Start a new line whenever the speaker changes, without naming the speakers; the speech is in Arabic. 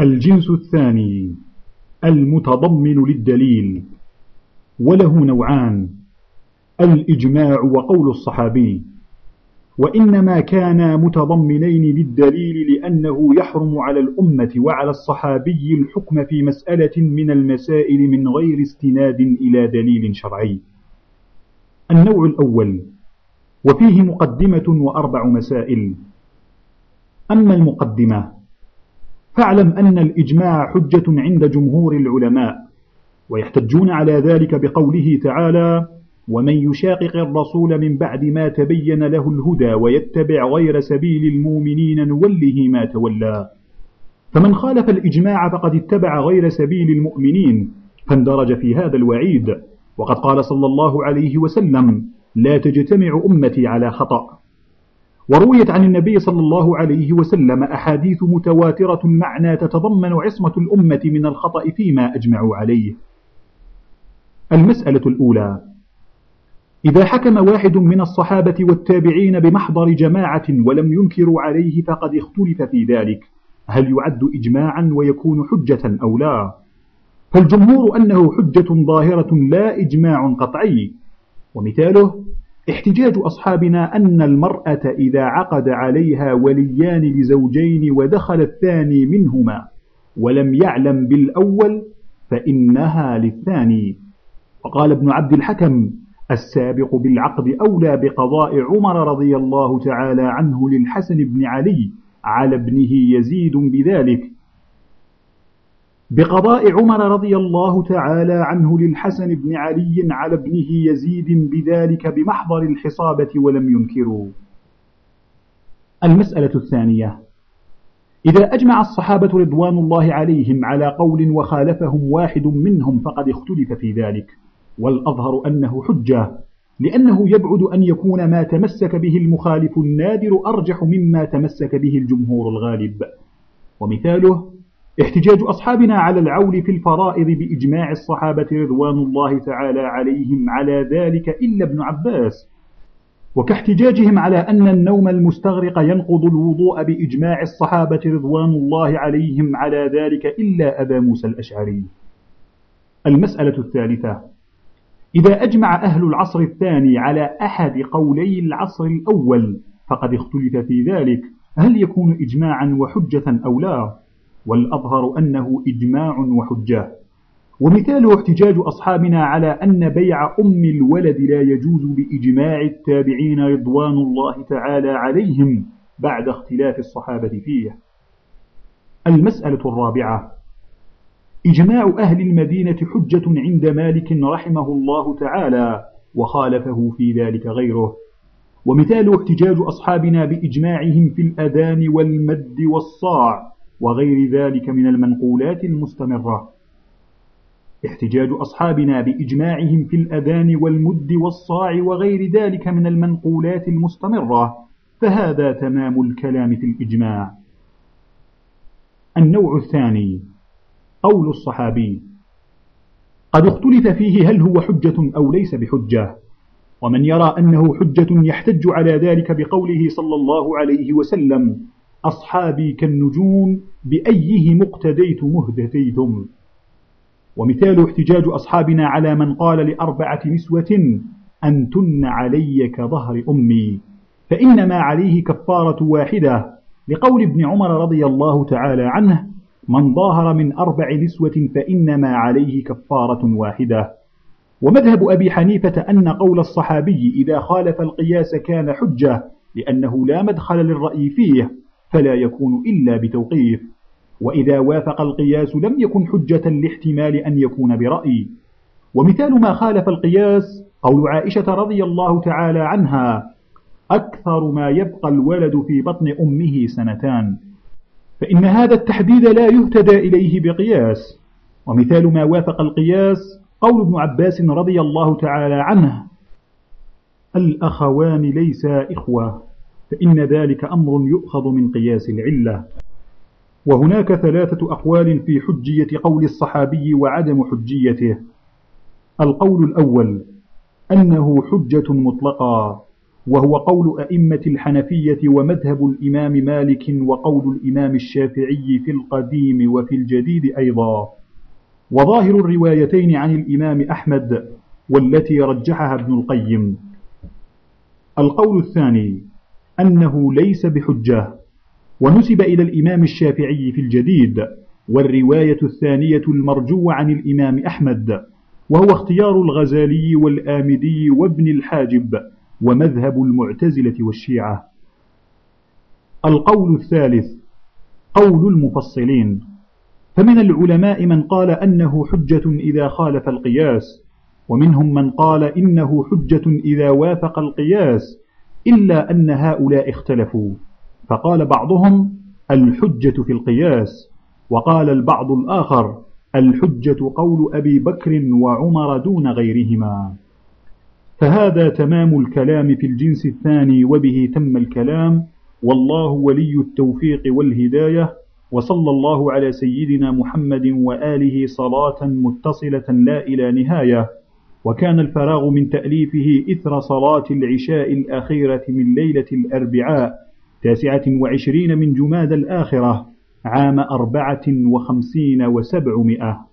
الجنس الثاني المتضمن للدليل، وله نوعان: الإجماع وقول الصحابي، وإنما كانا متضمنين للدليل لأنه يحرم على الأمة وعلى الصحابي الحكم في مسألة من المسائل من غير استناد إلى دليل شرعي. النوع الأول، وفيه مقدمة و4 مسائل. أما المقدمة، فاعلم أن الإجماع حجة عند جمهور العلماء، ويحتجون على ذلك بقوله تعالى: ومن يشاقق الرسول من بعد ما تبين له الهدى ويتبع غير سبيل المؤمنين نوله ما تولى. فمن خالف الإجماع فقد اتبع غير سبيل المؤمنين، فاندرج في هذا الوعيد. وقد قال صلى الله عليه وسلم: لا تجتمع أمتي على خطأ. ورويت عن النبي صلى الله عليه وسلم أحاديث متواترة المعنى تتضمن عصمة الأمة من الخطأ فيما أجمعوا عليه. المسألة الأولى: إذا حكم واحد من الصحابة والتابعين بمحضر جماعة ولم ينكروا عليه فقد اختلف في ذلك، هل يعد إجماعا ويكون حجة أو لا؟ فالجمهور أنه حجة ظاهرة لا إجماع قطعي. ومثاله احتجاج أصحابنا أن المرأة إذا عقد عليها وليان لزوجين ودخل الثاني منهما ولم يعلم بالأول فإنها للثاني. وقال ابن عبد الحكم: السابق بالعقد أولى بقضاء عمر رضي الله تعالى عنه للحسن بن علي على ابنه يزيد بذلك، بقضاء عمر رضي الله تعالى عنه للحسن بن علي على ابنه يزيد بذلك بمحضر الحصابة ولم ينكروا. المسألة الثانية: إذا أجمع الصحابة رضوان الله عليهم على قول وخالفهم واحد منهم فقد اختلف في ذلك، والأظهر أنه حجة، لأنه يبعد أن يكون ما تمسك به المخالف النادر أرجح مما تمسك به الجمهور الغالب. ومثاله احتجاج أصحابنا على العول في الفرائض بإجماع الصحابة رضوان الله تعالى عليهم على ذلك إلا ابن عباس، وكاحتجاجهم على أن النوم المستغرق ينقض الوضوء بإجماع الصحابة رضوان الله عليهم على ذلك إلا أبا موسى الأشعري. المسألة الثالثة: إذا أجمع أهل العصر الثاني على أحد قولي العصر الأول فقد اختلف في ذلك، هل يكون إجماعا وحجة أو لا؟ والأظهر أنه إجماع وحجة. ومثاله احتجاج أصحابنا على أن بيع أم الولد لا يجوز بإجماع التابعين رضوان الله تعالى عليهم بعد اختلاف الصحابة فيه. المسألة الرابعة: إجماع أهل المدينة حجة عند مالك رحمه الله تعالى، وخالفه في ذلك غيره. ومثال احتجاج أصحابنا بإجماعهم في الأذان والمد والصاع وغير ذلك من المنقولات المستمرة. احتجاج أصحابنا بإجماعهم في الأذان والمد والصاع وغير ذلك من المنقولات المستمرة، فهذا تمام الكلام في الإجماع. النوع الثاني: قول الصحابي، قد اختلف فيه هل هو حجة أو ليس بحجة. ومن يرى أنه حجة يحتج على ذلك بقوله صلى الله عليه وسلم: أصحابي كالنجوم بأيهم اقتديتم اهتديتم. ومثال احتجاج أصحابنا على من قال ل4 نسوة: أنتن علي كظهر أمي، فإنما عليه كفارة واحدة، لقول ابن عمر رضي الله تعالى عنه: من ظاهر من 4 نسوة فإنما عليه كفارة واحدة. ومذهب أبي حنيفة أن قول الصحابي إذا خالف القياس كان حجة، لأنه لا مدخل للرأي فيه فلا يكون إلا بتوقيف، وإذا وافق القياس لم يكن حجة لاحتمال أن يكون برأي. ومثال ما خالف القياس قول عائشة رضي الله تعالى عنها: أكثر ما يبقى الولد في بطن أمه 2 سنة، فإن هذا التحديد لا يهتدى إليه بقياس. ومثال ما وافق القياس قول ابن عباس رضي الله تعالى عنه: الأخوان ليسا إخوة، فإن ذلك أمر يؤخذ من قياس العلة. وهناك 3 أقوال في حجية قول الصحابي وعدم حجيته. القول الأول: أنه حجة مطلقا، وهو قول أئمة الحنفية ومذهب الإمام مالك وقول الإمام الشافعي في القديم وفي الجديد أيضا. وظاهر الروايتين عن الإمام أحمد والتي رجحها ابن القيم. القول الثاني أنه ليس بحجة، ونسب إلى الإمام الشافعي في الجديد، والرواية الثانية المرجوة عن الإمام أحمد، وهو اختيار الغزالي والآمدي وابن الحاجب ومذهب المعتزلة والشيعة. القول الثالث قول المفصلين، فمن العلماء من قال أنه حجة إذا خالف القياس، ومنهم من قال إنه حجة إذا وافق القياس، إلا أن هؤلاء اختلفوا، فقال بعضهم الحجة في القياس، وقال البعض الآخر الحجة قول أبي بكر وعمر دون غيرهما. فهذا تمام الكلام في الجنس الثاني، وبه تم الكلام، والله ولي التوفيق والهداية، وصلى الله على سيدنا محمد وآله صلاة متصلة لا إلى نهاية. وكان الفراغ من تأليفه إثر صلاة العشاء الأخيرة من ليلة الأربعاء 29 من جماد الآخرة عام 54 و700.